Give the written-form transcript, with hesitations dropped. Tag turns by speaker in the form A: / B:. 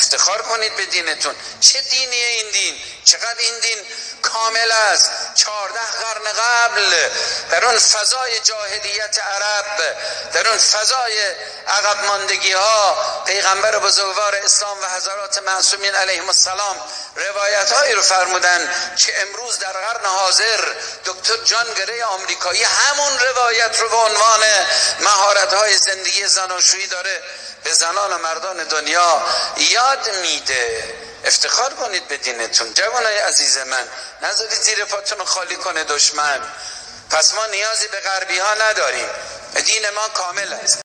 A: افتخار کنید به دینتون. چه دینیه این دین؟ چقدر این دین کامل است. 14 قرن قبل در اون فضای جاهلیت عرب، در اون فضای عقب ماندگی ها، پیغمبر بزرگوار اسلام و حضرات معصومین علیهم السلام روایت هایی رو فرمودن که امروز در قرن حاضر دکتر جان گری آمریکایی همون روایت رو به عنوان مهارت های زندگی زناشویی داره به زنان و مردان دنیا یاد میده. افتخار کنید به دینتون جوانای عزیز من، نذارید زیر پاتون خالی کنه دشمن. پس ما نیازی به غربی ها نداریم، دین ما کامل است.